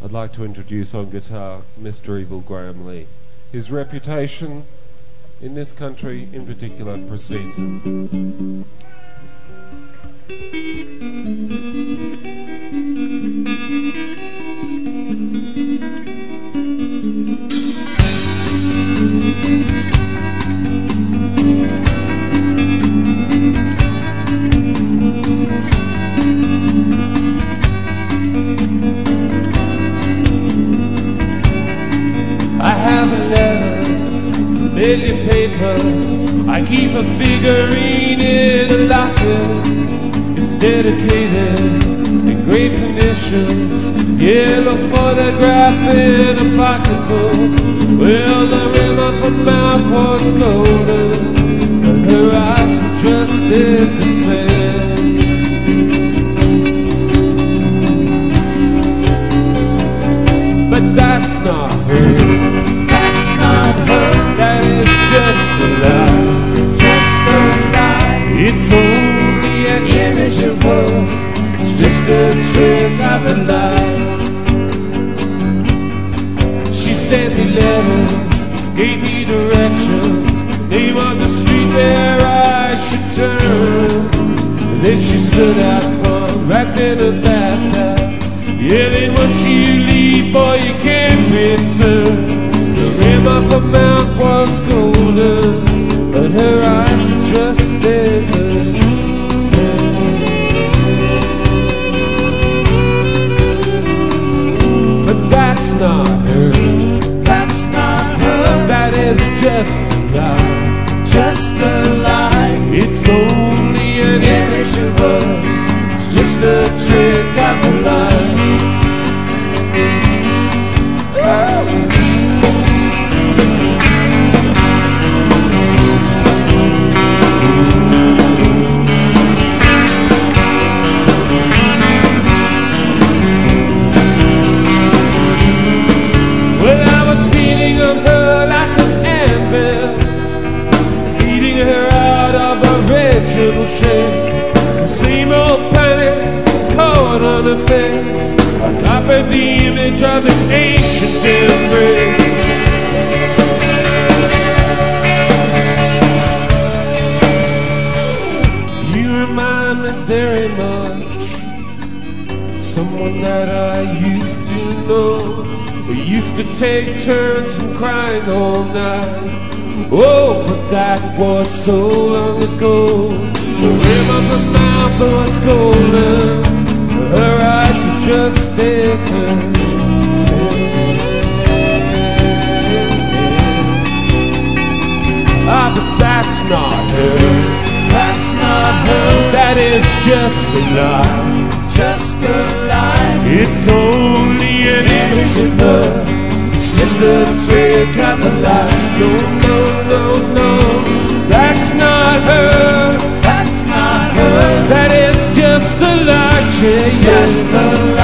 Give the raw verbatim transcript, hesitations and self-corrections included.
I'd like to introduce on guitar Mister Evil Graham Lee. His reputation in this country in particular precedes him. I have a letter, familiar paper. I keep a figurine in a locker. It's dedicated, engraved conditions, yellow photograph in a pocketbook. Well, the rim of her mouth was golden, but her eyes were just as it says. But that's not her. That is just a lie, just a lie. It's only an image of her. It's just a trick of the light. She sent me letters, gave me directions, name of the street where I should turn. And then she stood out front, right then and that. Yeah, then once you leave, boy, you can't return. The rim of her mouth was golden, but her eyes were just as it said. But that's not her. That's not her. That is just a lie. Just a lie. It's only an image of her. It's just a trick of the light. The same old planet caught on her face. I copied the image of an ancient embrace. You remind me very much someone that I used to know. We used to take turns from crying all night. Oh, but that was so long ago. The rim of her mouth was golden, her eyes were just as her Ah, but that's not her. That's not her. That is just a lie. Just a lie. It's only an image of her. It's just a trick of the light. No, no, no, no. That's not her. That is just the lie, yeah, just the lie.